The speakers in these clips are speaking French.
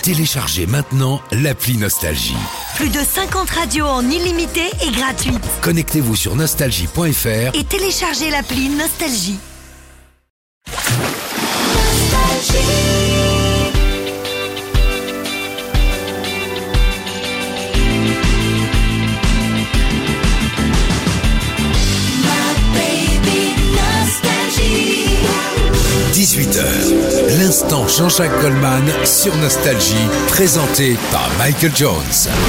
Téléchargez maintenant l'appli Nostalgie. Plus de 50 radios en illimité et gratuite. Connectez-vous sur nostalgie.fr et téléchargez l'appli Nostalgie. Nostalgie. 18h, l'instant Jean-Jacques Goldman sur Nostalgie, présenté par Michael Jones.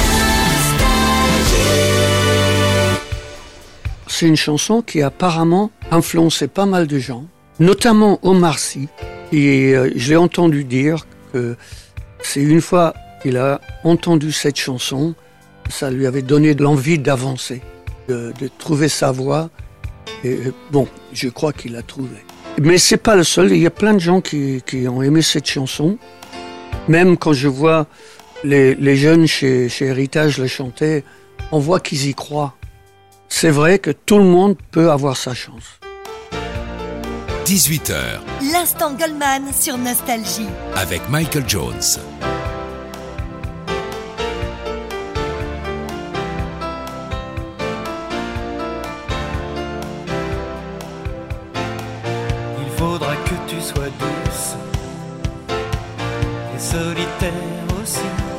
C'est une chanson qui a apparemment influencé pas mal de gens, notamment Omar Sy. Et je l'ai entendu dire que c'est une fois qu'il a entendu cette chanson, ça lui avait donné de l'envie d'avancer, de trouver sa voix. Et bon, je crois qu'il l'a trouvé. Mais c'est pas le seul, il y a plein de gens qui ont aimé cette chanson. Même quand je vois les jeunes chez Héritage la chanter, on voit qu'ils y croient. C'est vrai que tout le monde peut avoir sa chance. 18h. L'instant Goldman sur Nostalgie. Avec Michael Jones. Il faudra que tu sois douce et solitaire aussi.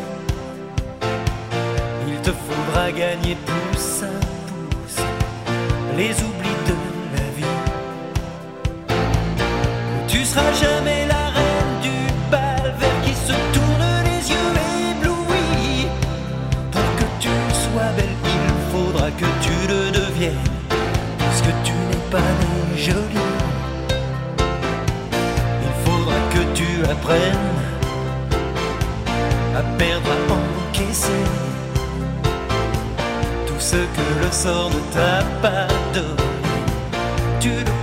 Il te faudra gagner pouce à pouce les oublis de la vie. Tu seras jamais la reine du bal vers qui se tournent les yeux éblouis. Pour que tu sois belle, il faudra que tu le deviennes, puisque tu n'es pas née jolie. Que tu apprennes à perdre, à encaisser tout ce que le sort ne t'a pas donné. Tu le